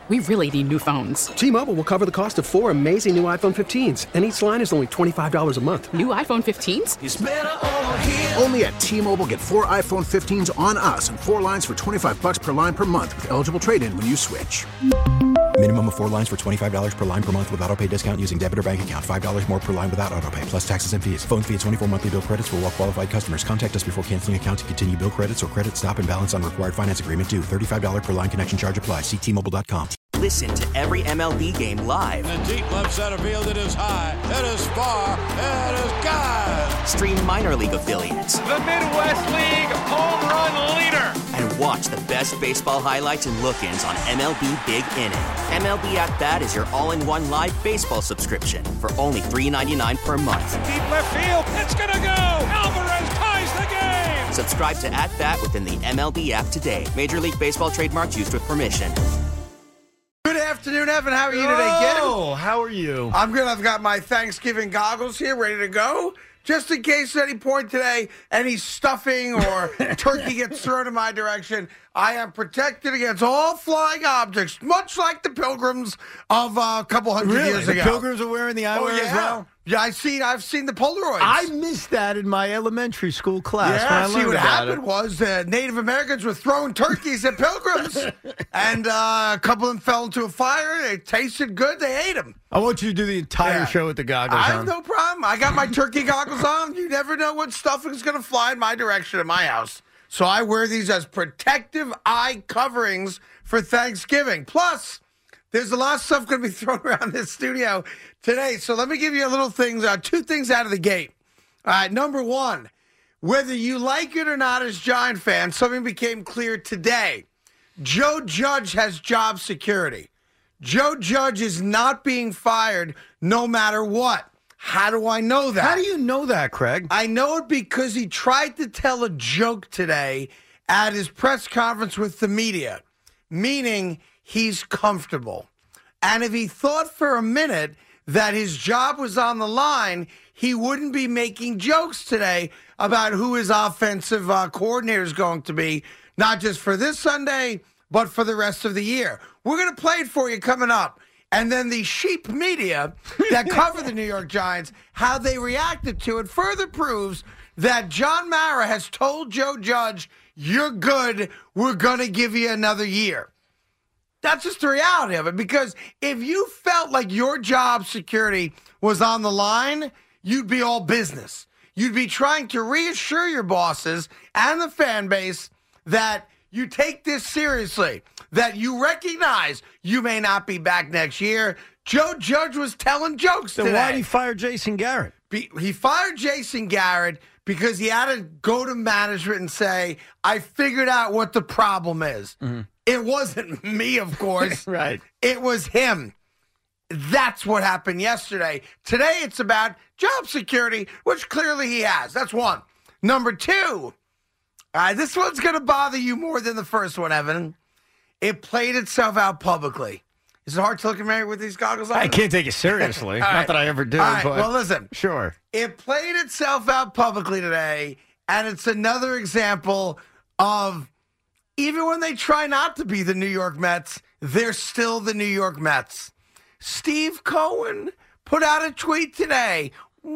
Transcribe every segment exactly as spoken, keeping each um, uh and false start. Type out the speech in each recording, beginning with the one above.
we really need new phones. T-Mobile will cover the cost of four amazing new iPhone fifteens, and each line is only twenty-five dollars a month. New iPhone fifteens? It's better over here. Only at T-Mobile, get four iPhone fifteens on us and four lines for twenty-five dollars per line per month with eligible trade-in when you switch. Minimum of four lines for twenty-five dollars per line per month with autopay discount using debit or bank account. five dollars more per line without autopay, plus taxes and fees. Phone fee at twenty-four monthly bill credits for well-qualified customers. Contact us before canceling account to continue bill credits or credit stop and balance on required finance agreement due. thirty-five dollars per line connection charge applies. See T Mobile dot com. Listen to every M L B game live. In the deep left center field, it is high, it is far, it is gone. Stream minor league affiliates. The Midwest League home run leader. And watch the best baseball highlights and look-ins on M L B Big Inning. M L B At Bat is your all-in-one live baseball subscription for only three dollars and ninety-nine cents per month. Deep left field, it's gonna go. Alvarez ties the game. Subscribe to At Bat within the M L B app today. Major League Baseball trademarks used with permission. Good afternoon, Evan. How are you today, kid? Oh, how are you? I'm good. I've got my Thanksgiving goggles here ready to go. Just in case at any point today any stuffing or turkey gets thrown in my direction, I am protected against all flying objects, much like the Pilgrims of uh, a couple hundred really? years the ago. The Pilgrims are wearing the eyewear oh, yeah. as well? Yeah, I've seen, I've seen the Polaroids. I missed that in my elementary school class. Yeah, when I see what happened it. was uh, Native Americans were throwing turkeys at Pilgrims, and uh, a couple of them fell into a fire. They tasted good. They ate them. I want you to do the entire yeah. show with the goggles I on. have no problem. I got my turkey goggles on. You never know what stuffing is going to fly in my direction in my house. So I wear these as protective eye coverings for Thanksgiving. Plus, there's a lot of stuff going to be thrown around this studio today. So let me give you a little things, uh, two things out of the gate. All right, number one, whether you like it or not as Giant fans, something became clear today. Joe Judge has job security. Joe Judge is not being fired no matter what. How do I know that? How do you know that, Craig? I know it because he tried to tell a joke today at his press conference with the media, meaning he's comfortable. And if he thought for a minute that his job was on the line, he wouldn't be making jokes today about who his offensive uh, coordinator is going to be, not just for this Sunday, but for the rest of the year. We're going to play it for you coming up. And then the sheep media that cover the New York Giants, how they reacted to it further proves that John Mara has told Joe Judge, you're good, we're going to give you another year. That's just the reality of it, because if you felt like your job security was on the line, you'd be all business. You'd be trying to reassure your bosses and the fan base that you take this seriously, that you recognize you may not be back next year. Joe Judge was telling jokes then today. Why did he fire Jason Garrett? Be, he fired Jason Garrett because he had to go to management and say, I figured out what the problem is. Mm-hmm. It wasn't me, of course. Right. It was him. That's what happened yesterday. Today it's about job security, which clearly he has. That's one. Number two, uh, this one's going to bother you more than the first one, Evan. It played itself out publicly. Is it hard to look at me with these goggles on? I can't take it seriously. Not right. that I ever do. All right. But Well, listen. Sure. It played itself out publicly today, and it's another example of even when they try not to be the New York Mets, they're still the New York Mets. Steve Cohen put out a tweet today.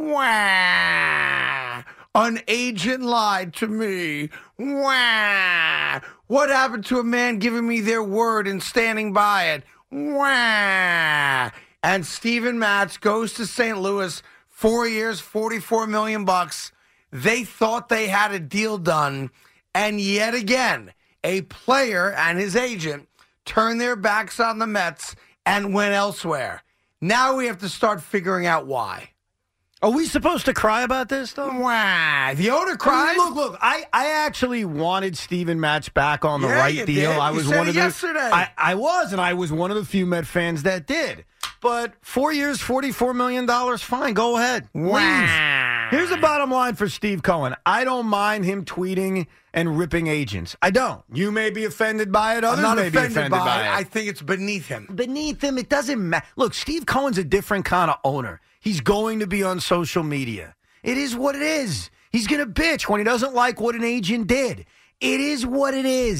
Wah! An agent lied to me. Wah! What happened to a man giving me their word and standing by it? Wah! And Steven Matz goes to Saint Louis, four years, forty-four million bucks. They thought they had a deal done, and yet again, a player and his agent turned their backs on the Mets and went elsewhere. Now we have to start figuring out why. Are we supposed to cry about this, though? Wah. The owner cried. Look, look, I, I actually wanted Steven Matz back on the yeah, right you deal. Did. I you was said one it of the yesterday. I, I was, and I was one of the few Met fans that did. But four years, forty-four million dollars, fine, go ahead. Wow. Leave. Here's the bottom line for Steve Cohen. I don't mind him tweeting and ripping agents. I don't. You may be offended by it. Others I'm not may offended be offended by, by it. it. I think it's beneath him. Beneath him, it doesn't matter. Look, Steve Cohen's a different kind of owner. He's going to be on social media. It is what it is. He's going to bitch when he doesn't like what an agent did. It is what it is.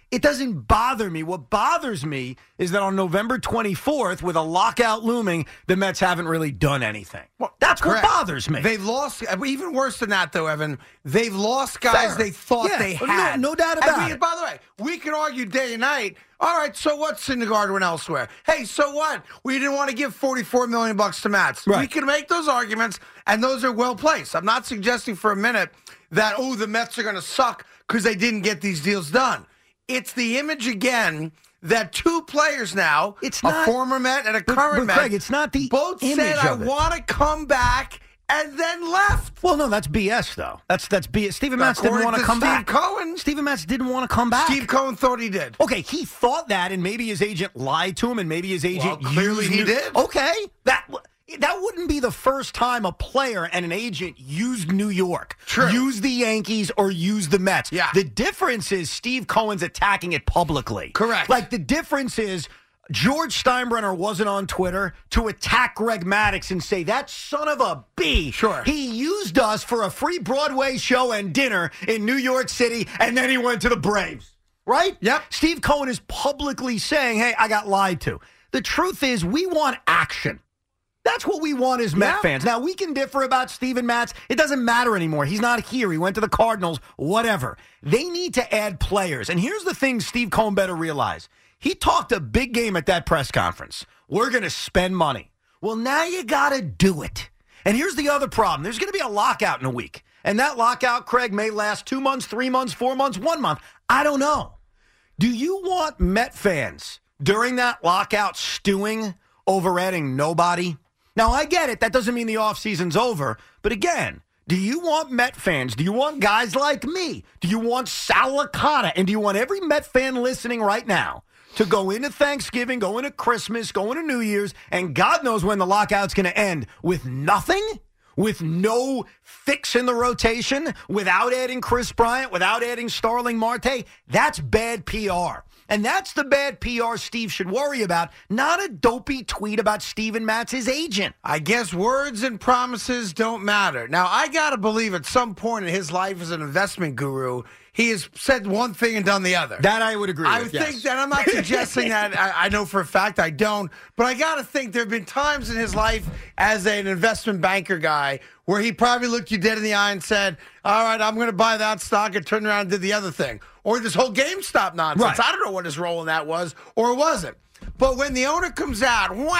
It doesn't bother me. What bothers me is that on November twenty-fourth, with a lockout looming, the Mets haven't really done anything. Well, That's correct. What bothers me. They've lost, even worse than that, though, Evan, they've lost guys Fair. they thought yeah. they had. No, no doubt about and we, it. By the way, we can argue day and night. All right, so what? Syndergaard went elsewhere. Hey, so what? We didn't want to give forty-four million dollars bucks to Mats. Right. We can make those arguments, and those are well placed. I'm not suggesting for a minute that, oh, the Mets are going to suck because they didn't get these deals done. It's the image again that two players now, it's a not, former Met and a but, current but Met, Craig, it's not the both image said, I of it. want to come back, and then left. Well, no, that's B S, though. That's that's B S. Steven Matz didn't want to come Steve back. Cohen. Steven Matz didn't want to come back. Steve Cohen thought he did. Okay, he thought that, and maybe his agent lied to him, and maybe his agent well, clearly used he New- did. Okay, that that wouldn't be the first time a player and an agent used New York, True. used the Yankees, or used the Mets. Yeah. The difference is Steve Cohen's attacking it publicly. Correct. Like the difference is George Steinbrenner wasn't on Twitter to attack Greg Maddux and say, that son of a B. Sure. He used us for a free Broadway show and dinner in New York City, and then he went to the Braves. Right? Yep. Steve Cohen is publicly saying, hey, I got lied to. The truth is, we want action. That's what we want as Met Yeah. fans. Now, we can differ about Steven Matz. It doesn't matter anymore. He's not here. He went to the Cardinals, whatever. They need to add players. And here's the thing Steve Cohen better realize. He talked a big game at that press conference. We're going to spend money. Well, now you got to do it. And here's the other problem. There's going to be a lockout in a week. And that lockout, Craig, may last two months, three months, four months, one month. I don't know. Do you want Met fans during that lockout stewing over adding nobody? Now, I get it. That doesn't mean the offseason's over. But again, do you want Met fans? Do you want guys like me? Do you want Sal Licata? And do you want every Met fan listening right now to go into Thanksgiving, go into Christmas, go into New Year's, and God knows when the lockout's going to end, with nothing? With no fix in the rotation, without adding Chris Bryant, without adding Starling Marte? That's bad P R. And that's the bad P R Steve should worry about, not a dopey tweet about Steven Matz, his agent. I guess words and promises don't matter. Now, I got to believe at some point in his life as an investment guru, he has said one thing and done the other. That I would agree I with, would yes. think that. I'm not suggesting that. I, I know for a fact I don't. But I got to think there have been times in his life as an investment banker guy where he probably looked you dead in the eye and said, all right, I'm going to buy that stock, and turned around and did the other thing. Or this whole GameStop nonsense. Right. I don't know what his role in that was, or wasn't. But when the owner comes out, wah,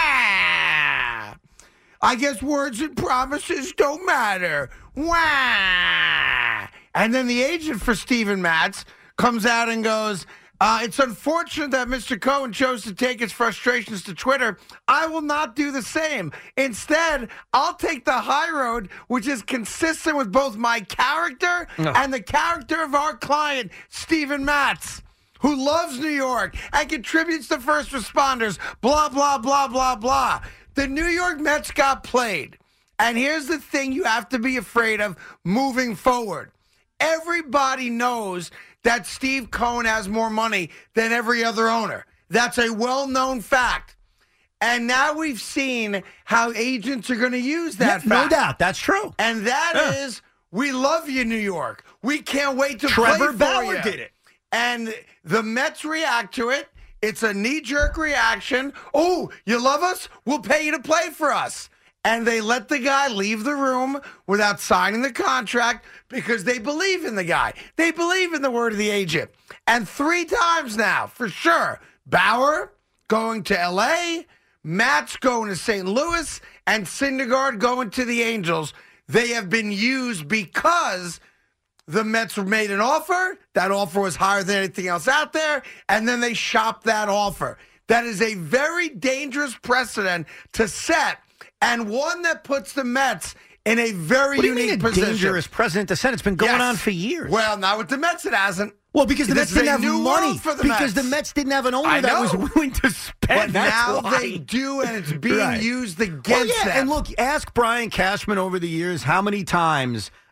I guess words and promises don't matter. Wah. And then the agent for Steven Matz comes out and goes, uh, it's unfortunate that Mister Cohen chose to take his frustrations to Twitter. I will not do the same. Instead, I'll take the high road, which is consistent with both my character no. and the character of our client, Steven Matz, who loves New York and contributes to first responders, blah, blah, blah, blah, blah. The New York Mets got played. And here's the thing you have to be afraid of moving forward. Everybody knows that Steve Cohen has more money than every other owner. That's a well-known fact. And now we've seen how agents are going to use that yeah, fact. No doubt. That's true. And that yeah. is, we love you, New York. We can't wait to Trevor play for Bauer you. did it. And the Mets react to it. It's a knee-jerk reaction. Oh, you love us? We'll pay you to play for us. And they let the guy leave the room without signing the contract because they believe in the guy. They believe in the word of the agent. And three times now, for sure, Bauer going to L A, Matz going to Saint Louis, and Syndergaard going to the Angels. They have been used because the Mets made an offer. That offer was higher than anything else out there, and then they shopped that offer. That is a very dangerous precedent to set, and one that puts the Mets in a very what do you unique mean a position. Dangerous precedent to set? It's been going Yes. on for years. Well, not with the Mets, it hasn't. Well, because the This Mets is didn't a have new money. world for the because Mets. the Mets didn't have an I owner that was know. willing to spend. But That's now why. they do, and it's being Right. used against Well, yeah, them. and look, ask Brian Cashman over the years how many times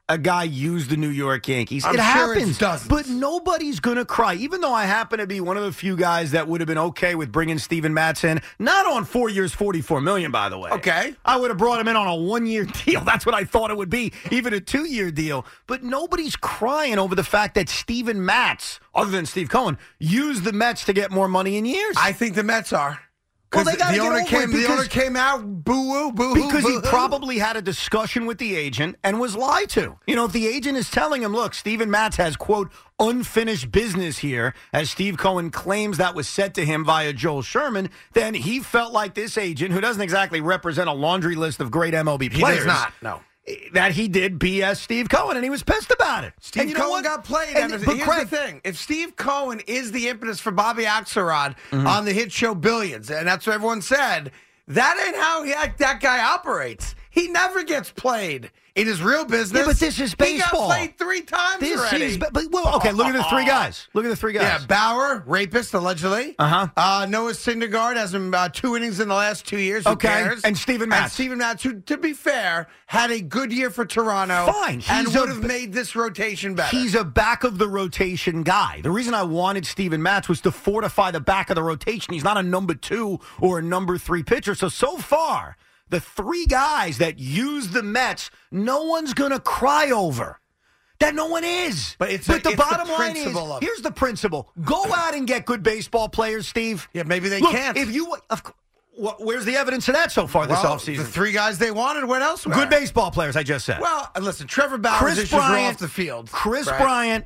a guy use the New York Yankees. I'm it sure happens, it's dozens. but nobody's going to cry. Even though I happen to be one of the few guys that would have been okay with bringing Steven Matz in, not on four years, forty-four million dollars, by the way. Okay. I would have brought him in on a one-year deal. That's what I thought it would be, even a two-year deal. But nobody's crying over the fact that Steven Matz, other than Steve Cohen, used the Mets to get more money in years. I think the Mets are. Well, they gotta the get owner over came. it The because- owner came out boo-woo, boo-hoo, Because he boo-hoo. probably had a discussion with the agent and was lied to. You know, if the agent is telling him, look, Steven Matz has, quote, unfinished business here, as Steve Cohen claims that was said to him via Joel Sherman, then he felt like this agent, who doesn't exactly represent a laundry list of great M L B He players. does not, no. That he did B S Steve Cohen, and he was pissed about it. Steve and you know Cohen what? got played. And, And, but here's Craig, the thing. If Steve Cohen is the impetus for Bobby Axelrod Mm-hmm. on the hit show Billions, and that's what everyone said, that ain't how he, that guy operates. He never gets played in his real business. Yeah, but this is baseball. He got played three times this already. is, but, well, okay, look at the three guys. Look at the three guys. Yeah, Bauer, rapist, allegedly. Uh-huh. Uh, Noah Syndergaard has him uh, two innings in the last two years. Who Okay, cares? and Steven Matz. And Steven Matz, who, to be fair, had a good year for Toronto. Fine. And He's a- would have made this rotation better. He's a back of the rotation guy. The reason I wanted Steven Matz was to fortify the back of the rotation. He's not a number two or a number three pitcher. So, so far, the three guys that use the Mets, no one's going to cry over. That no one is. But it's but a- the it's bottom the line is, principle of it. here's the principle. Go out and get good baseball players, Steve. Yeah, maybe they Look, can't. If you, of, cou- wh- where's the evidence of that so far this well, offseason? the three guys they wanted went elsewhere. Good baseball players, I just said. Well, and listen, Trevor Bauer's Chris issues were Bryant, off the field. Chris right? Bryant,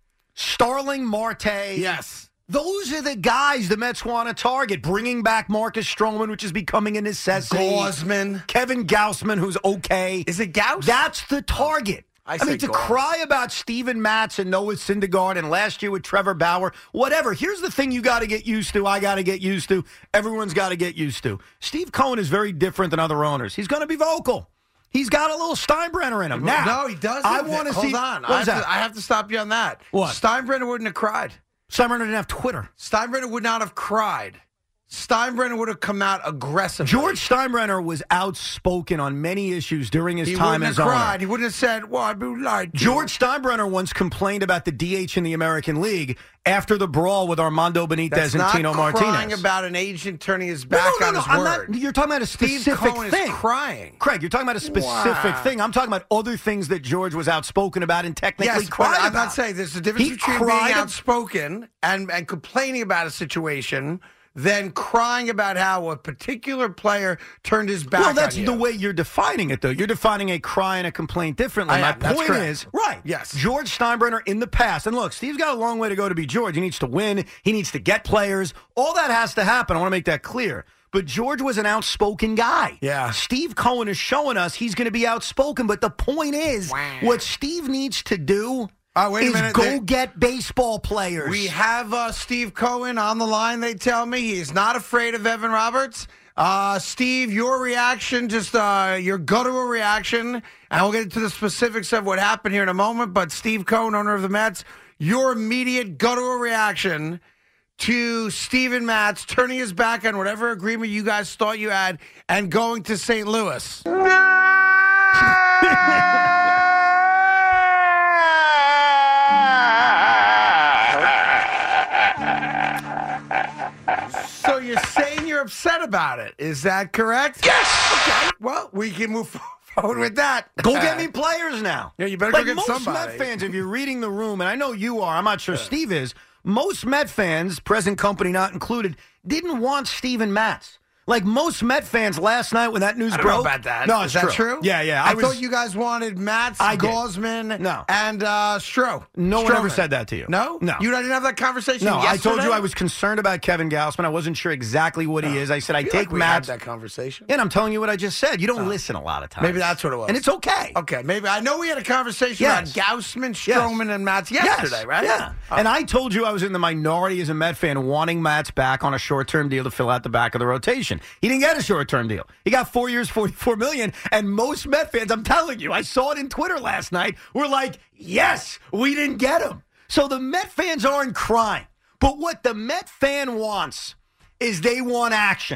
Starling Marte. Yes. Those are the guys the Mets want to target. Bringing back Marcus Stroman, which is becoming a necessity. Gausman. Kevin Gausman, who's okay. Is it Gauss? That's the target. I I, mean, say to Gauss. cry about Steven Matz and Noah Syndergaard and last year with Trevor Bauer, whatever. Here's the thing you got to get used to. I got to get used to. Everyone's got to get used to. Steve Cohen is very different than other owners. He's going to be vocal. He's got a little Steinbrenner in him. Now, no, he doesn't. I want to Hold see. on. What I was have, that? to, I have to stop you on that. What? Steinbrenner wouldn't have cried. Steinbrenner didn't have Twitter. Steinbrenner would not have cried. Steinbrenner would have come out aggressively. George Steinbrenner was outspoken on many issues during his he time wouldn't as have owner. cried. He wouldn't have said, well, I've been lied to. George Steinbrenner once complained about the D H in the American League after the brawl with Armando Benitez That's and not Tino Martinez. crying about an agent turning his No, back no, no, on no, his I'm word. not, you're talking about a Steve specific Cohen thing. is crying. Craig, you're talking about a specific Wow. thing. I'm talking about other things that George was outspoken about and technically Yes, but cried I'm about. not saying there's a difference He between cried being ab- outspoken and, and complaining about a situation than crying about how a particular player turned his back Well, that's on you. the way you're defining it, though. You're defining a cry and a complaint differently. I My am. That's point correct. is, right, Yes. George Steinbrenner in the past, and look, Steve's got a long way to go to be George. He needs to win. He needs to get players. All that has to happen. I want to make that clear. But George was an outspoken guy. Yeah. Steve Cohen is showing us he's going to be outspoken. But the point is, Wow. what Steve needs to do Uh, wait a is minute. go They- get baseball players. We have uh, Steve Cohen on the line, they tell me. He is not afraid of Evan Roberts. Uh, Steve, your reaction, just uh, your guttural reaction, and we'll get into the specifics of what happened here in a moment, but Steve Cohen, owner of the Mets, your immediate guttural reaction to Steven Matz turning his back on whatever agreement you guys thought you had and going to Saint Louis. So you're saying you're upset about it. Is that correct? Yes! Okay. Well, we can move forward with that. Go get me players now. Yeah, you better like go get most somebody. Met fans, if you're reading the room, and I know you are, I'm not sure Steve is, most Met fans, present company not included, didn't want Steven Matz. Like most Met fans last night when that news I don't broke. know about that. No, Is it's that true? Yeah, yeah. I, I, was, thought you guys wanted Matz, I did. Gausman, No. and uh, Stroh. No one ever Stroman. said that to you. No? No. You didn't have that conversation No, I told yesterday? you I was concerned about Kevin Gausman. I wasn't sure exactly what he is. I said I feel take like we Matz. had that conversation. And I'm telling you what I just said. You don't listen a lot of times. Maybe that's what it was. And it's okay. Okay, maybe. I know we had a conversation Yes. about Gausman, Yes. Stroman, and Matz yesterday, Yes. right? Yeah. Oh. And I told you I was in the minority as a Met fan wanting Matz back on a short-term deal to fill out the back of the rotation. He didn't get a short-term deal. He got four years, forty-four million dollars, and most Met fans, I'm telling you, I saw it in Twitter last night, were like, yes, we didn't get him. So the Met fans aren't crying. But what the Met fan wants is they want action.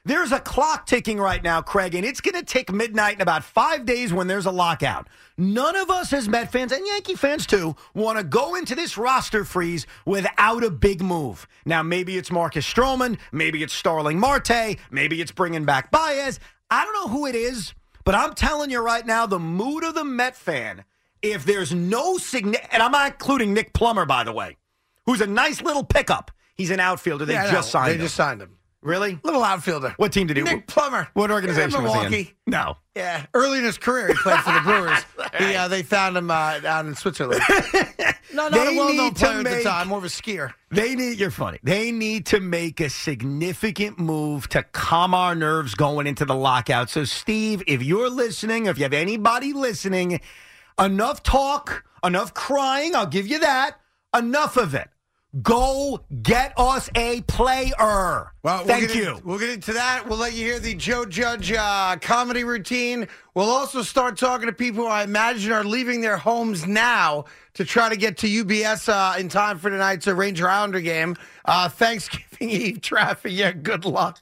There's a clock ticking right now, Craig, and it's going to tick midnight in about five days when there's a lockout. None of us as Met fans, and Yankee fans too, want to go into this roster freeze without a big move. Now, maybe it's Marcus Stroman, maybe it's Starling Marte, maybe it's bringing back Baez. I don't know who it is, but I'm telling you right now, the mood of the Met fan, if there's no significant, and I'm not including Nick Plummer, by the way, who's a nice little pickup. He's an outfielder. They yeah, just no, signed they him. They just signed him. Really? Little outfielder. What team did he? Nick Plummer. What organization yeah, was he in? Milwaukee. No. Yeah. Early in his career, he played for the Brewers. he, uh, they found him uh, down in Switzerland. no, not They a well-known need to player make- at the time, more of a skier. They need, you're funny. They need to make a significant move to calm our nerves going into the lockout. So, Steve, if you're listening, if you have anybody listening, enough talk, enough crying, I'll give you that. Enough of it. Go get us a player. Well, Thank we'll get you. In, we'll get into that. We'll let you hear the Joe Judge uh, comedy routine. We'll also start talking to people who I imagine are leaving their homes now to try to get to U B S uh, in time for tonight's uh, Ranger Islander game. Uh, Thanksgiving Eve traffic. Yeah, good luck.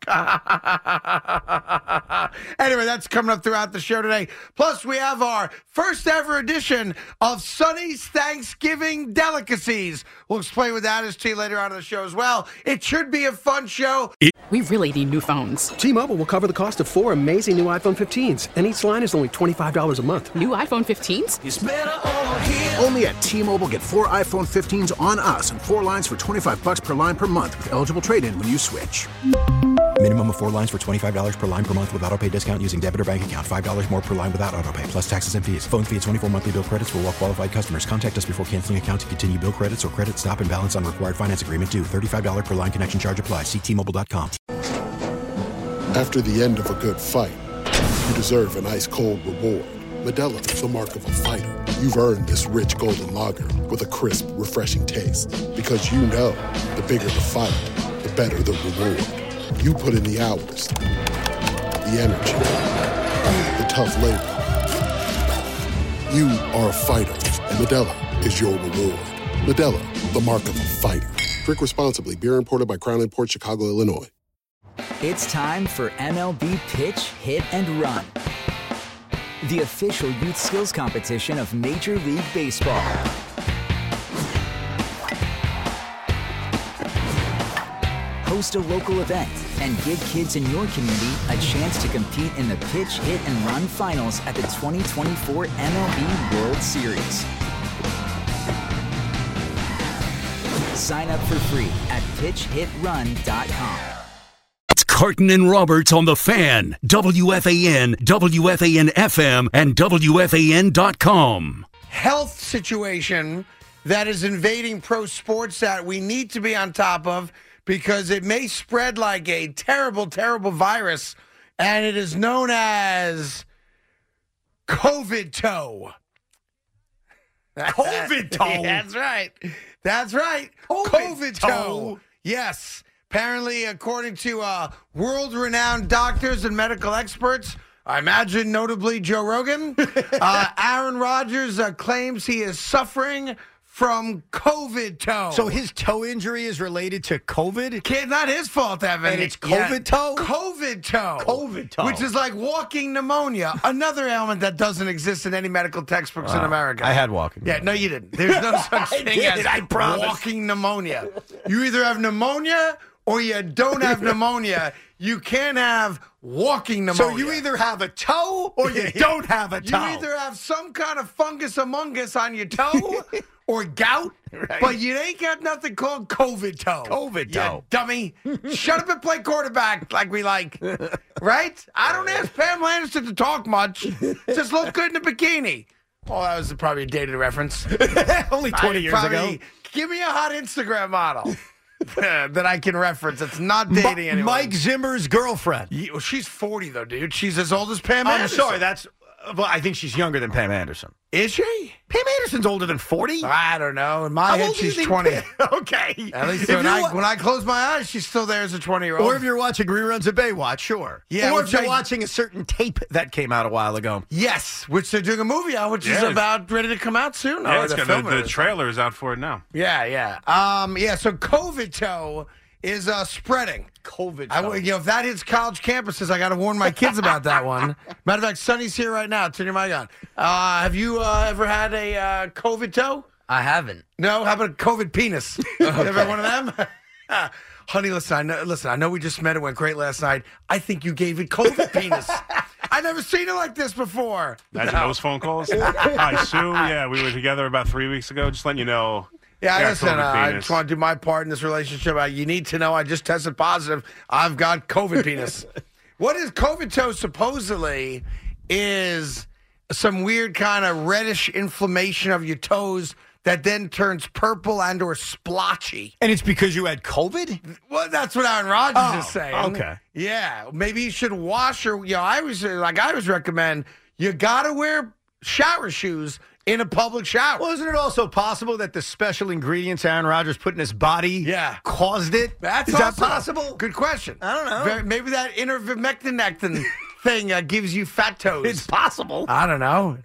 Anyway, that's coming up throughout the show today. Plus, we have our first ever edition of Sonny's Thanksgiving Delicacies. We'll explain what that is to you later on in the show as well. It should be a fun show. We really need new phones. T-Mobile will cover the cost of four amazing new iPhone fifteens, and each line is only twenty-five dollars a month. New iPhone fifteens? Only at T-Mobile, get four iPhone fifteens on us and four lines for twenty-five bucks per line per month with eligible trade-in when you switch. Minimum of four lines for twenty-five dollars per line per month with autopay discount using debit or bank account. five dollars more per line without autopay, plus taxes and fees. Phone fee at twenty-four monthly bill credits for well-qualified customers. Contact us before canceling account to continue bill credits or credit stop and balance on required finance agreement due. thirty-five dollars per line connection charge applies. See T Mobile dot com. After the end of a good fight, you deserve an ice-cold reward. Modelo is the mark of a fighter. You've earned this rich golden lager with a crisp, refreshing taste. Because you know, the bigger the fight, the better the reward. You put in the hours, the energy, the tough labor. You are a fighter, and Modelo is your reward. Modelo, the mark of a fighter. Drink responsibly. Beer imported by Crown Imports, Chicago, Illinois. It's time for M L B Pitch, Hit, and Run, the official youth skills competition of Major League Baseball. Host a local event and give kids in your community a chance to compete in the Pitch, Hit, and Run finals at the twenty twenty-four M L B World Series. Sign up for free at pitch hit run dot com. It's Carton and Roberts on The Fan, W F A N, W F A N F M, and W F A N dot com. Health situation that is invading pro sports that we need to be on top of because it may spread like a terrible, terrible virus, and it is known as COVID toe. COVID toe? That's right. That's right. COVID, COVID toe. toe. Yes. Apparently, according to uh, world-renowned doctors and medical experts, I imagine notably Joe Rogan, uh, Aaron Rodgers uh, claims he is suffering from COVID toe. So his toe injury is related to COVID? Kid, not his fault, Evan. And it's COVID Yeah. toe? COVID toe. COVID toe. Which is like walking pneumonia, another ailment that doesn't exist in any medical textbooks in Wow. America. I had walking Yeah, no, you didn't. There's no such I thing did, as I promise. walking pneumonia. You either have pneumonia or you don't have pneumonia. You can't have walking pneumonia. So you either have a toe or you don't have a toe. You either have some kind of fungus among us on your toe or gout, Right. but you ain't got nothing called COVID toe. COVID You toe. dummy. Shut up and play quarterback like we like. Right? I don't ask Pam Anderson to talk much. Just look good in a bikini. Oh, that was probably a dated reference. Only twenty I years probably- ago. Give me a hot Instagram model that I can reference. It's not dating Mi- anyone. Mike Zimmer's girlfriend. Yeah, well, she's forty, though, dude. She's as old as Pam I'm Anderson. sorry, that's. Well, I think she's younger than Pam Anderson. Is she? Pam Anderson's older than forty. I don't know. In my How head, old do you she's think twenty. Pam- okay. At least If when you're I, wa- when I close my eyes, she's still there as a twenty-year-old. Or if you're watching reruns of Baywatch, sure. Yeah, Or which if you're I- watching a certain tape that came out a while ago. Yes, which they're doing a movie on, which is Yeah. about ready to come out soon. Yeah, Or it's they're got the, filming the it. trailer is out for it now. Yeah, yeah. Um, yeah, so COVID toe is uh, spreading. COVID. I, you know, if that hits college campuses, I got to warn my kids about that one. Matter of fact, Sonny's here right now. Turn your mic on. Uh, have you uh, ever had a uh, COVID toe? I haven't. No? How about a COVID penis? You ever had one of them? Honey, listen, I know, listen, I know we just met. It went great last night. I think you gave it COVID penis. I never seen it like this before. Imagine No. those phone calls. Hi, Sue. Yeah, we were together about three weeks ago. Just letting you know. Yeah, got listen, uh, COVID I penis. just want to do my part in this relationship. Uh, you need to know I just tested positive. I've got COVID penis. What is COVID toe supposedly is some weird kind of reddish inflammation of your toes that then turns purple and or splotchy. And it's because you had COVID? Well, that's what Aaron Rodgers Oh, is saying. okay. Yeah, maybe you should wash your, you know, I always, like I always recommend, you got to wear shower shoes in a public shower. Well, isn't it also possible that the special ingredients Aaron Rodgers put in his body yeah. caused it? That's Is that also- possible? Good question. I don't know. Very- maybe that intervimectinectin thing uh, gives you fat toes. It's possible. I don't know.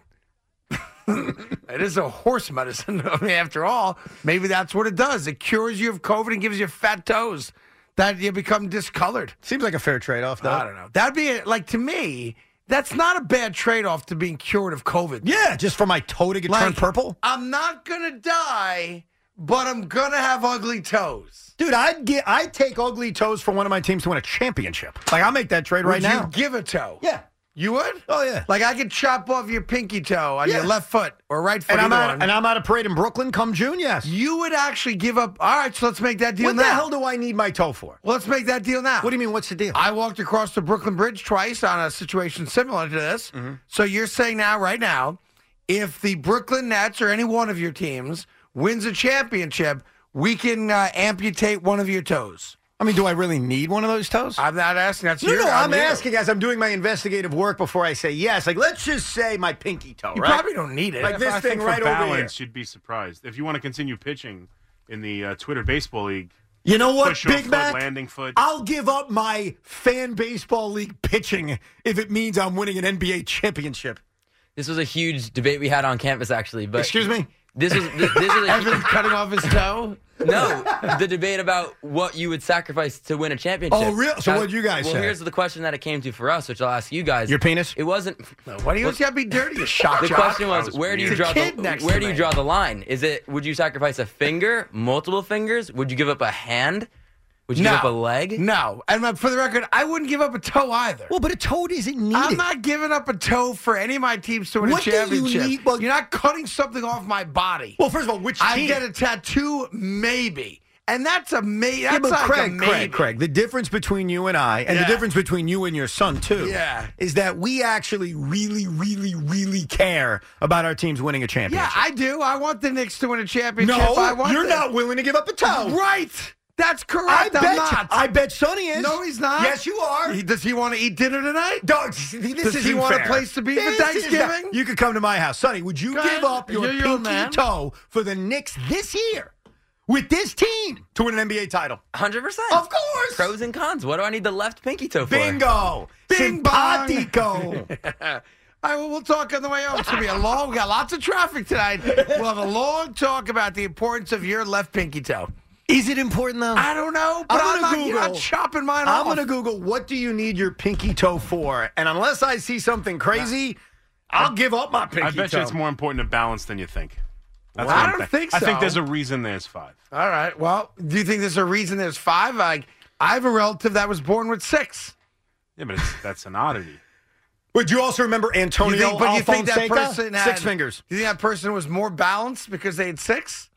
It is a horse medicine. I mean, after all, maybe that's what it does. It cures you of COVID and gives you fat toes that you become discolored. Seems like a fair trade-off, though. I don't know. That'd be, like, to me, that's not a bad trade-off to being cured of COVID. Yeah, just for my toe to get Like, turned purple? I'm not going to die, but I'm going to have ugly toes. Dude, I'd get I'd take ugly toes for one of my teams to win a championship. Like, I'll make that trade right Would now. you give a toe? Yeah. You would? Oh, yeah. Like, I could chop off your pinky toe on Yeah. your left foot or right foot. And I'm, either at, one. and I'm at a parade in Brooklyn come June, yes. You would actually give up. All right, so let's make that deal What now. the hell do I need my toe for? Well, let's make that deal now. What do you mean, what's the deal? I walked across the Brooklyn Bridge twice on a situation similar to this. Mm-hmm. So you're saying now, right now, if the Brooklyn Nets or any one of your teams wins a championship, we can uh, amputate one of your toes. I mean, do I really need one of those toes? I'm not asking. That's no, your, no, I'm you. asking as I'm doing my investigative work before I say yes. Like, let's just say my pinky toe, You right? probably don't need it. Like If this I thing think right for over here. balance, you'd be surprised. If you want to continue pitching in the uh, Twitter Baseball League, You know what, push your Big foot, Mac? landing foot. I'll give up my fan baseball league pitching if it means I'm winning an N B A championship. This was a huge debate we had on campus, actually. But Excuse me? This was this, this was a, Evan cutting off his toe? no the debate about what you would sacrifice to win a championship. Oh, real? So Uh, what'd you guys well, say? here's the question that it came to for us, which I'll ask you guys. Your penis? It wasn't. Why do you always got to be dirty, you shock The jock? question was, was where do you weird. draw There's a kid the next where to do you me. draw the line? Is it would you sacrifice a finger, multiple fingers? Would you give up a hand? Would you no. give up a leg? No. And uh, for the record, I wouldn't give up a toe either. Well, but a toe isn't needed. I'm not giving up a toe for any of my teams to win What a do you championship. need? Well- You're not cutting something off my body. Well, first of all, which I team? get a tattoo, maybe. And that's a maybe. That's Yeah, but like Craig, a maybe. Craig, Craig, the difference between you and I, and Yeah. the difference between you and your son, too, Yeah. is that we actually really, really, really care about our teams winning a Yeah, championship. I do. I want the Knicks to win a championship. no, I want you're the- not willing to give up a toe. Right. That's I correct. bet I'm you- not. I bet Sonny is. No, he's not. Yes, you are. He- does he want to eat dinner tonight? Don't, this Does he isn't want a fair. place to be for This is Thanksgiving? not- you could come to my house. Sonny, would you Go give ahead. up your You're your own pinky man. toe for the Knicks this year with this team to win an N B A title? one hundred percent. Of course. Pros and cons. What do I need the left pinky toe for? Bingo. Bing bong. Simpatico. All right, well, we'll talk on the way home. It's going to be a long, we got lots of traffic tonight. We'll have a long talk about the importance of your left pinky toe. Is it important, though? I don't know, but I'm I'm, gonna not, Google. you're not chopping mine I'm off. going to Google, what do you need your pinky toe for? And unless I see something crazy, I'll give up my pinky toe. I bet you it's more important to balance than you think. That's Well, what I I'm don't thi- think I think so. there's a reason there's five. All right, well, do you think there's a reason there's five? Like, I have a relative that was born with six. Yeah, but it's, that's an oddity. Would you also remember Antonio You think, but you think that Alfonseca? person had, Six fingers. Do you think that person was more balanced because they had six?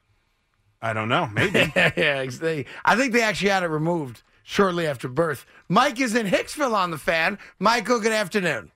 I don't know. Maybe. yeah, they, I think they actually had it removed shortly after birth. Mike is in Hicksville on the Fan. Michael, good afternoon.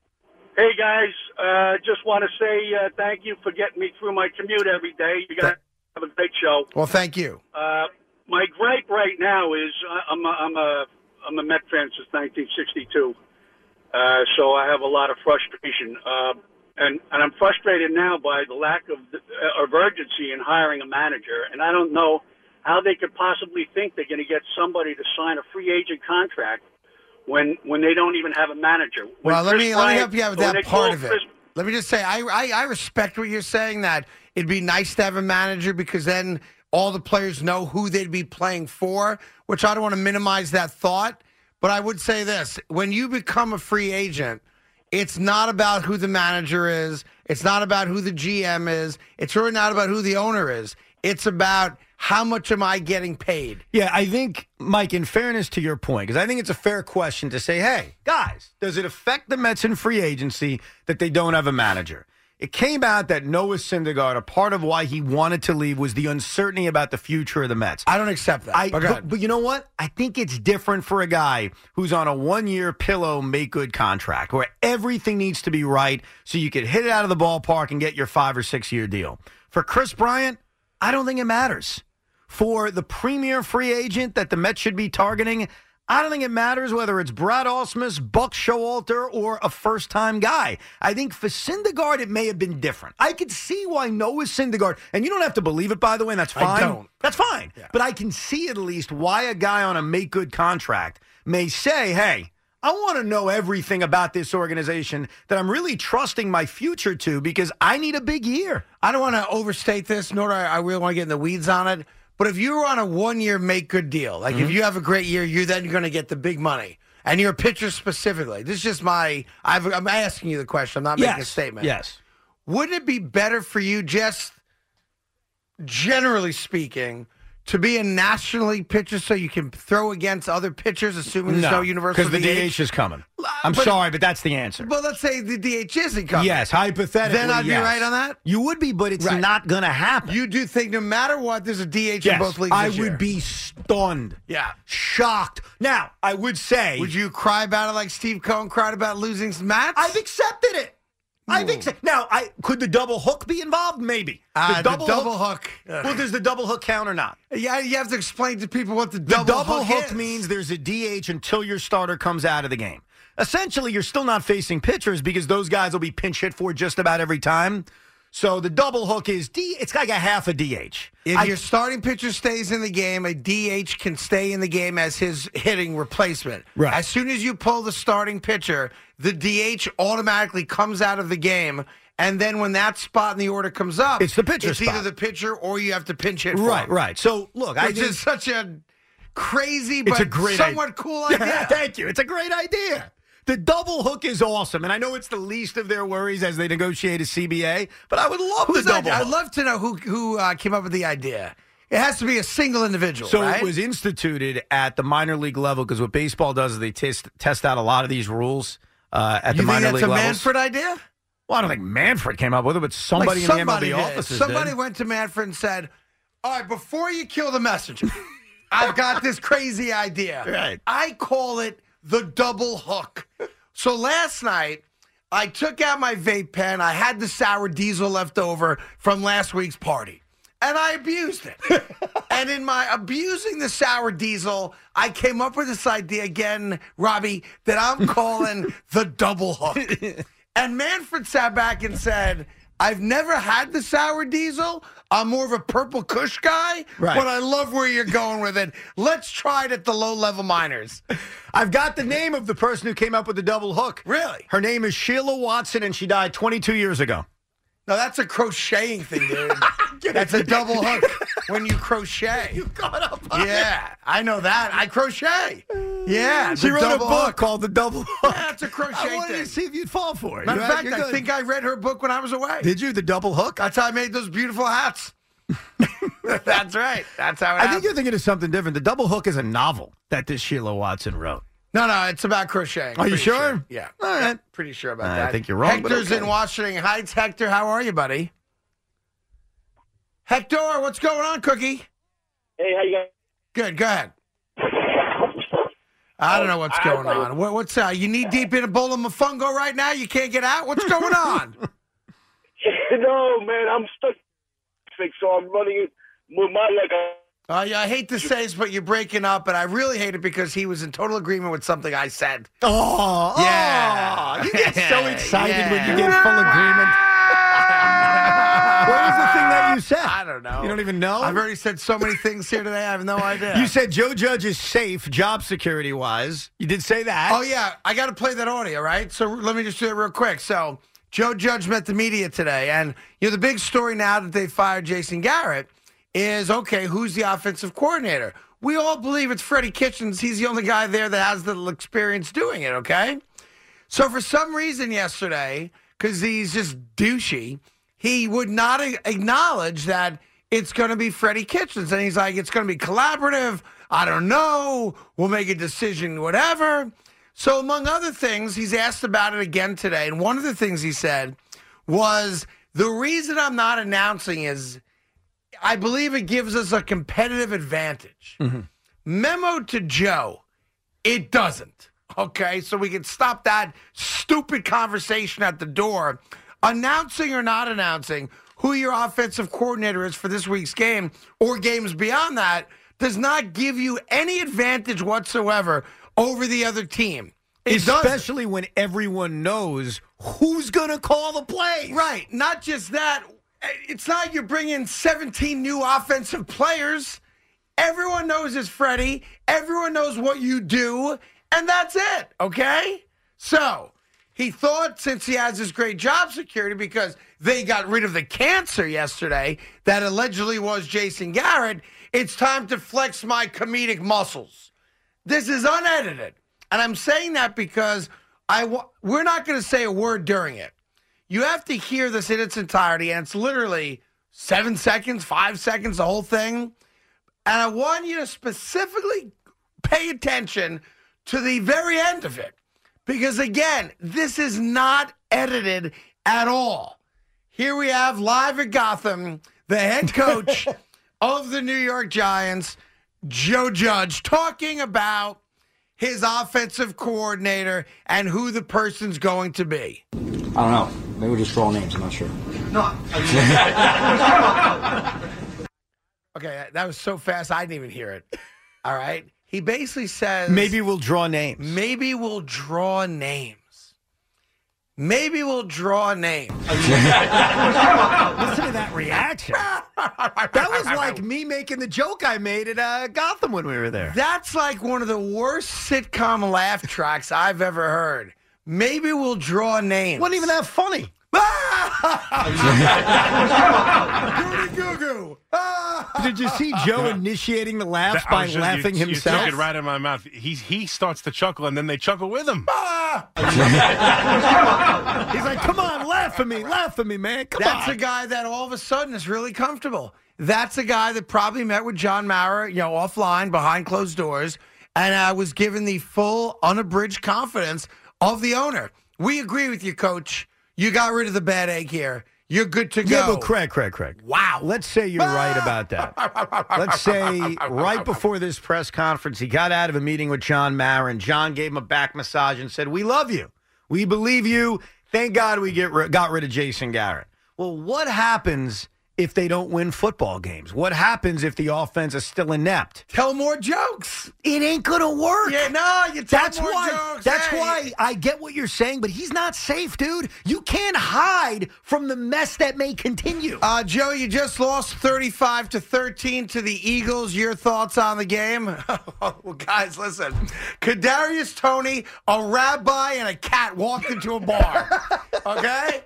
Hey, guys. Uh, just want to say uh, thank you for getting me through my commute every day. You guys have a great show. Well, thank you. Uh, my gripe right now is uh, I'm a, I'm a, I'm a Met fan since nineteen sixty-two, uh, so I have a lot of frustration. Uh, and, and I'm frustrated now by the lack of, uh, of urgency in hiring a manager. And I don't know how they could possibly think they're going to get somebody to sign a free agent contract when when they don't even have a manager. When Well, let Chris me let me Bryant- help you out with when that they part call of it. Chris- Let me just say, I, I I respect what you're saying, that it'd be nice to have a manager because then all the players know who they'd be playing for, which I don't want to minimize that thought. But I would say this. When you become a free agent, it's not about who the manager is. It's not about who the G M is. It's really not about who the owner is. It's about how much am I getting paid? Yeah, I think, Mike, in fairness to your point, because I think it's a fair question to say, hey, guys, does it affect the Mets in free agency that they don't have a manager? It came out that Noah Syndergaard, a part of why he wanted to leave was the uncertainty about the future of the Mets. I don't accept that. I, but, but, but you know what? I think it's different for a guy who's on a one-year pillow make-good contract where everything needs to be right so you can hit it out of the ballpark and get your five- or six-year deal. For Chris Bryant, I don't think it matters. For the premier free agent that the Mets should be targeting, I don't think it matters whether it's Brad Ausmus, Buck Showalter, or a first-time guy. I think for Syndergaard, it may have been different. I could see why Noah Syndergaard, and you don't have to believe it, by the way, and that's fine. I don't. That's fine. Yeah. But I can see at least why a guy on a make-good contract may say, hey, I want to know everything about this organization that I'm really trusting my future to because I need a big year. I don't want to overstate this, nor do I, I really want to get in the weeds on it. But if you're on a one-year make-good deal, like mm-hmm. if you have a great year, you're then going to get the big money. And you're a pitcher specifically. This is just my I've, – I'm asking you the question. I'm not yes. making a statement. Yes. Wouldn't it be better for you, just generally speaking, to be a National League pitcher so you can throw against other pitchers, assuming there's no, no universal because the D H is coming. I'm but, sorry, but that's the answer. But let's say the D H isn't coming. Yes, hypothetically, Then I'd yes. be right on that? You would be, but it's right. not going to happen. You do think no matter what, there's a D H yes, in both leagues I this would year. be stunned. Yeah. Shocked. Now, I would say... Would you cry about it like Steve Cohen cried about losing some Mats? I've accepted it. I think so. Now, I could the double hook be involved? Maybe. Uh, the double, the double hook. hook. Well, does the double hook count or not? Yeah, you have to explain to people what the The double, double hook, hook is. means there's a D H until your starter comes out of the game. Essentially, you're still not facing pitchers because those guys will be pinch hit for just about every time. So the double hook is D. It's like a half a D H. If I, your starting pitcher stays in the game, a D H can stay in the game as his hitting replacement. Right. As soon as you pull the starting pitcher, the D H automatically comes out of the game. And then when that spot in the order comes up, it's the pitcher It's spot. either the pitcher or you have to pinch hit for Right, him. right. So, look, I Which think, is such a crazy it's but a great somewhat idea. cool idea. Thank you. It's a great idea. The double hook is awesome, and I know it's the least of their worries as they negotiate a C B A, but I would love Who's the double that? hook. I'd love to know who, who uh, came up with the idea. It has to be a single individual, So right? it was instituted at the minor league level because what baseball does is they test, test out a lot of these rules uh, at you the minor think league that's a levels. Manfred idea? Well, I don't think Manfred came up with it, but somebody, Like somebody in the M L B did. offices Somebody did. went to Manfred and said, all right, before you kill the messenger, I've got this crazy idea. Right. I call it the double hook. So last night, I took out my vape pen. I had the sour diesel left over from last week's party. And I abused it. And in my abusing the sour diesel, I came up with this idea again, Robbie, that I'm calling the double hook. And Manfred sat back and said, I've never had the sour diesel. I'm more of a purple kush guy, right. but I love where you're going with it. Let's try it at the low-level minors. I've got the name of the person who came up with the double hook. Really? Her name is Sheila Watson, and she died twenty-two years ago. No, that's a crocheting thing, dude. That's a double hook when you crochet. You got up on Yeah, it. I know that. I crochet. Yeah, She the wrote a double book hook. called The Double Hook. Yeah, that's a crochet I wanted thing. to see if you'd fall for it. Matter of You're- fact, you're I good. think I read her book when I was away. Did you? The double hook? That's how I made those beautiful hats. That's right. That's how it I happened. think you're thinking of something different. The double hook is a novel that this Sheila Watson wrote. No, no, it's about crocheting. Are you Pretty sure? Yeah. All right. Pretty sure about I that. think you're wrong, but Hector's okay. in Washington Heights. Hector, how are you, buddy? Hector, what's going on, Cookie? Hey, how you guys? Good, go ahead. I don't know what's going on. What, what's uh, you knee deep in a bowl of mofongo right now? You can't get out? What's going on? No, man, I'm stuck. So I'm running it with my leg. Uh, yeah, I hate to say this, but you're breaking up, and I really hate it because he was in total agreement with something I said. Oh, yeah. Oh, you get so excited Yeah. when you get full agreement. What was the thing that you said? I don't know. You don't even know? I've already said so many things here today, I have no idea. You said Joe Judge is safe, job security-wise. You did say that. Oh, yeah. I got to play that audio, right? So let me just do it real quick. So Joe Judge met the media today, and you know the big story now that they fired Jason Garrett is, okay, who's the offensive coordinator? We all believe it's Freddie Kitchens. He's the only guy there that has the experience doing it, okay? So for some reason yesterday, because he's just douchey, he would not a- acknowledge that it's going to be Freddie Kitchens. And he's like, it's going to be collaborative. I don't know. We'll make a decision, whatever. So among other things, he's asked about it again today. And one of the things he said was, the reason I'm not announcing is I believe it gives us a competitive advantage. Mm-hmm. Memo to Joe, it doesn't. Okay, so we can stop that stupid conversation at the door. Announcing or not announcing who your offensive coordinator is for this week's game or games beyond that does not give you any advantage whatsoever over the other team. It Especially doesn't. when everyone knows who's going to call the plays. Right. Not just that. It's not like you're bringing seventeen new offensive players. Everyone knows it's Freddie. Everyone knows what you do. And that's it, okay? So he thought, since he has this great job security because they got rid of the cancer yesterday that allegedly was Jason Garrett, it's time to flex my comedic muscles. This is unedited. And I'm saying that because I wa- we're not going to say a word during it. You have to hear this in its entirety, and it's literally seven seconds, five seconds, the whole thing. And I want you to specifically pay attention to the very end of it. Because, again, this is not edited at all. Here we have live at Gotham, the head coach of the New York Giants, Joe Judge, talking about his offensive coordinator and who the person's going to be. I don't know. Maybe we'll just draw names. I'm not sure. No. Okay, that was so fast I didn't even hear it. All right. He basically says, maybe we'll draw names. Maybe we'll draw names. Maybe we'll draw names. Listen to that reaction. That was like me making the joke I made at uh, Gotham when we were there. That's like one of the worst sitcom laugh tracks I've ever heard. Maybe we'll draw names. Wasn't even that funny. Goody goo goo. Did you see Joe initiating the laughs That- I by was just- laughing you, himself? You took it right in my mouth. He's, he starts to chuckle, and then they chuckle with him. He's like, come on, laugh at me, laugh at me, man. Come That's on. a guy that all of a sudden is really comfortable. That's a guy that probably met with John Mara, you know, offline, behind closed doors, and uh, was given the full, unabridged confidence of the owner. We agree with you, Coach. You got rid of the bad egg here. You're good to go. Yeah, but Craig, Craig, Craig. Wow. Let's say you're right about that. Let's say right before this press conference, he got out of a meeting with John Mara, and John gave him a back massage and said, we love you. We believe you. Thank God we get ri- got rid of Jason Garrett. Well, what happens if they don't win football games? What happens if the offense is still inept? Tell more jokes. It ain't going to work. Yeah, no, you tell That's more why, jokes. That's Hey. why I get what you're saying, but he's not safe, dude. You can't hide from the mess that may continue. Uh, Joe, you just lost thirty-five to thirteen to the Eagles. Your thoughts on the game? Well, guys, listen. Kadarius Toney, a rabbi, and a cat walked into a bar. Okay?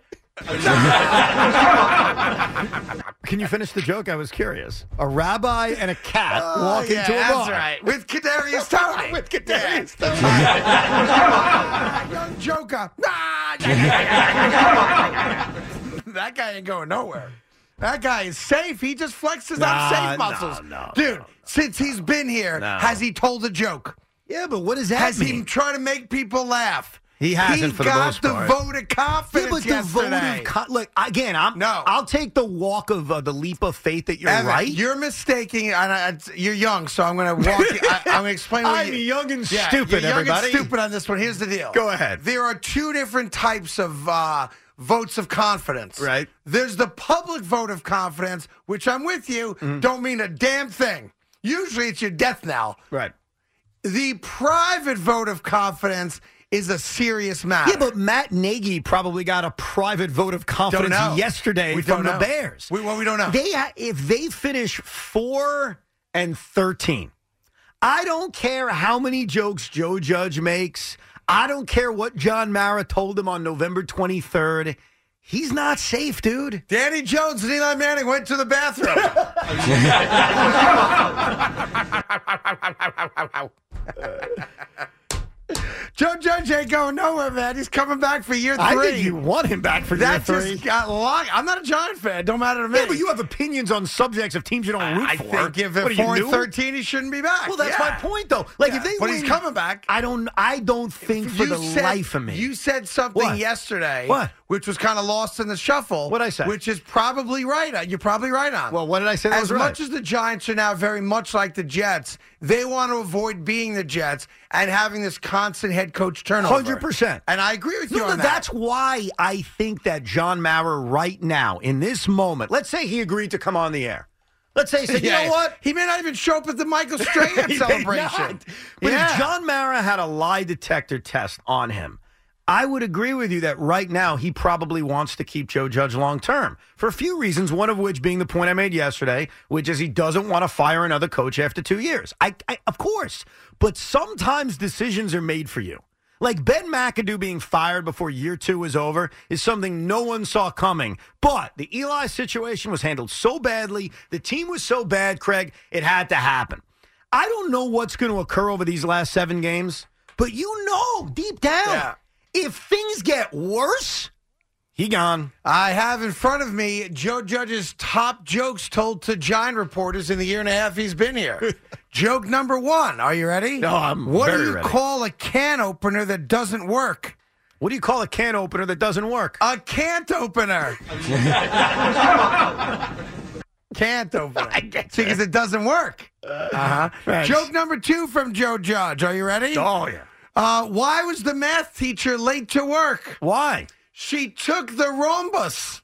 Can you finish the joke? I was curious. A rabbi and a cat Oh, walk yeah, into a that's bar. right. With Kadarius Toney. With Kadarius Yeah. Toney. Young Joker. That guy ain't going nowhere. That guy is safe. He just flexes Nah, on safe no, muscles. no, Dude, since he's been here, No. has he told a joke? Yeah, but what does that Has mean? he tried to make people laugh? He hasn't he for the got most the part. vote of confidence Yeah, but the vote yesterday. of con- look again. I'm No. I'll take the walk of uh, the leap of faith that you're Evan, right. You're mistaking. And I, it's- you're young, so I'm going to walk. you, I, I'm going to explain. What I'm you, young and Yeah, stupid, you're young everybody. and stupid on this one. Here's the deal. Go ahead. There are two different types of uh, votes of confidence. Right. There's the public vote of confidence, which I'm with you. Mm-hmm. Don't mean a damn thing. Usually, it's your death knell. Right. The private vote of confidence is a serious matter. Yeah, but Matt Nagy probably got a private vote of confidence know. yesterday We from don't the know. Bears. We, well, we don't know. They ha- if they finish four and thirteen, I don't care how many jokes Joe Judge makes. I don't care what John Mara told him on November twenty-third. He's not safe, dude. Danny Jones and Eli Manning went to the bathroom. Joe Judge ain't going nowhere, man. He's coming back for year three. I think you want him back for that year three. Just got long. I'm not a Giant fan. Don't matter to me. Yeah, but you have opinions on subjects of teams you don't root I, I for. think if at four and thirteen, he shouldn't be back. Well, that's yeah. my point, though. Like yeah. if they but win, he's coming back. I don't. I don't think for you the said, life of me. You said something What? yesterday, What? which was kind of lost in the shuffle. What'd I say? Which is probably right. You're probably right on. Well, what did I say? That As was right? much as the Giants are now very much like the Jets, they want to avoid being the Jets and having this constant head coach turnover. Hundred percent. And I agree with you no, on no, that. That's why I think that John Maurer right now, in this moment, let's say he agreed to come on the air. Let's say he said, yeah, you know what? He may not even show up at the Michael Strahan celebration. But yeah. if John Maurer had a lie detector test on him, I would agree with you that right now he probably wants to keep Joe Judge long term for a few reasons, one of which being the point I made yesterday, which is he doesn't want to fire another coach after two years. I, I Of course. But sometimes decisions are made for you. Like Ben McAdoo being fired before year two was over is something no one saw coming. But the Eli situation was handled so badly. The team was so bad, Craig, it had to happen. I don't know what's going to occur over these last seven games, but you know deep down, Yeah. if things get worse, he gone. I have in front of me Joe Judge's top jokes told to Giant reporters in the year and a half he's been here. Joke number one. Are you ready? No, I'm What very do you ready. call a can opener that doesn't work? What do you call a can opener that doesn't work? A can't opener. Can't opener. I get See, because it doesn't work. Uh-huh. Thanks. Joke number two from Joe Judge. Are you ready? Oh, yeah. Uh, why was the math teacher late to work? Why? She took the rhombus.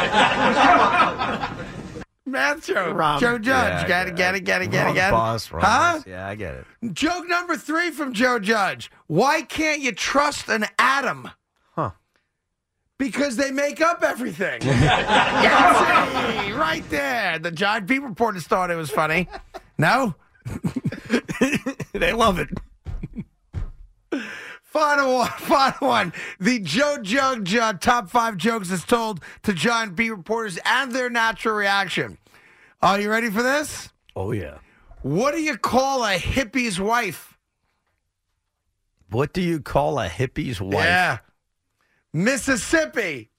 Math joke. Rom- Joe Judge. Yeah, get it, get it, get it, get it, get it. Boss, Huh? Yeah, I get it. Joke number three from Joe Judge. Why can't you trust an atom? Huh. Because they make up everything. Yes, right there. The Giant Beat reporters thought it was funny. No? They love it. Final one, final one. The Joe Judge uh, top five jokes is told to Giant Beat reporters and their natural reaction. Are you ready for this? Oh, yeah. What do you call a hippie's wife? What do you call a hippie's wife? Yeah. Mississippi.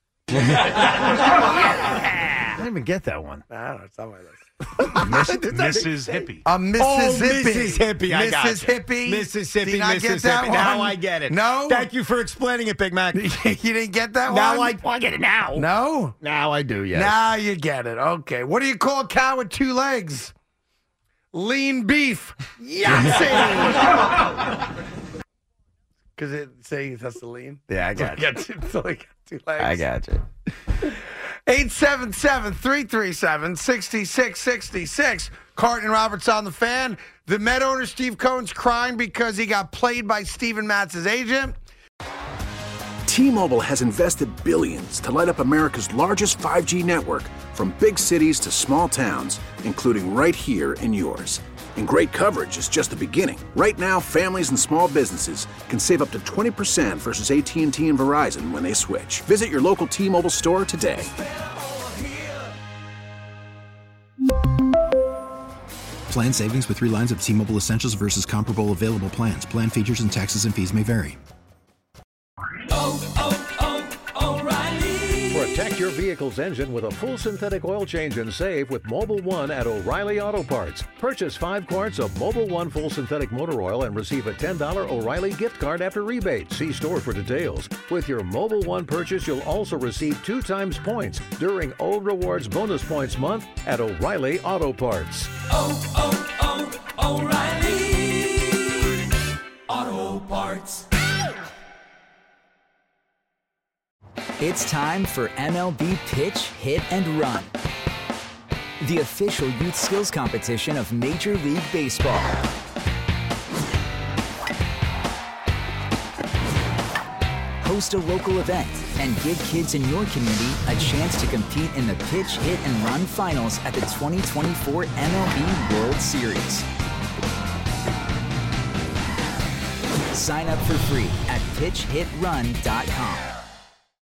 I didn't even get that one. I don't know. It's on my list. Missus Hippie. A Mississippi. Oh, Missus Hippie. I got Missus you. Hippie. Mississippi, Did you not get Mississippi. that Now one? I get it. No? Thank you for explaining it, Big Mac. You didn't get that now one? I, I get it now. No? Now I do, yes. Now you get it. Okay. What do you call a cow with two legs? Lean beef. Yahtzee! Because it say that's the lean. Yeah, I got you. It's only got two legs. I got you. eight seven seven, three three seven, six six six six. Carton and Roberts on the Fan. The Met owner, Steve Cohen's crying because he got played by Steven Matz's agent. T-Mobile has invested billions to light up America's largest five G network, from big cities to small towns, including right here in yours. And great coverage is just the beginning. Right now, families and small businesses can save up to twenty percent versus A T and T and Verizon when they switch. Visit your local T-Mobile store today. Plan savings with three lines of T-Mobile Essentials versus comparable available plans. Plan features and taxes and fees may vary. Oh, oh, oh, O'Reilly. Protect your vehicle's engine with a full synthetic oil change and save with Mobil one at O'Reilly Auto Parts. Purchase five quarts of Mobil one full synthetic motor oil and receive a ten dollars O'Reilly gift card after rebate. See store for details. With your Mobil one purchase, you'll also receive two times points during O Rewards Bonus Points Month at O'Reilly Auto Parts. Oh, oh, oh, O'Reilly Auto Parts. It's time for M L B Pitch, Hit, and Run, the official youth skills competition of Major League Baseball. Host a local event and give kids in your community a chance to compete in the Pitch, Hit, and Run finals at the twenty twenty-four M L B World Series. Sign up for free at pitch hit run dot com.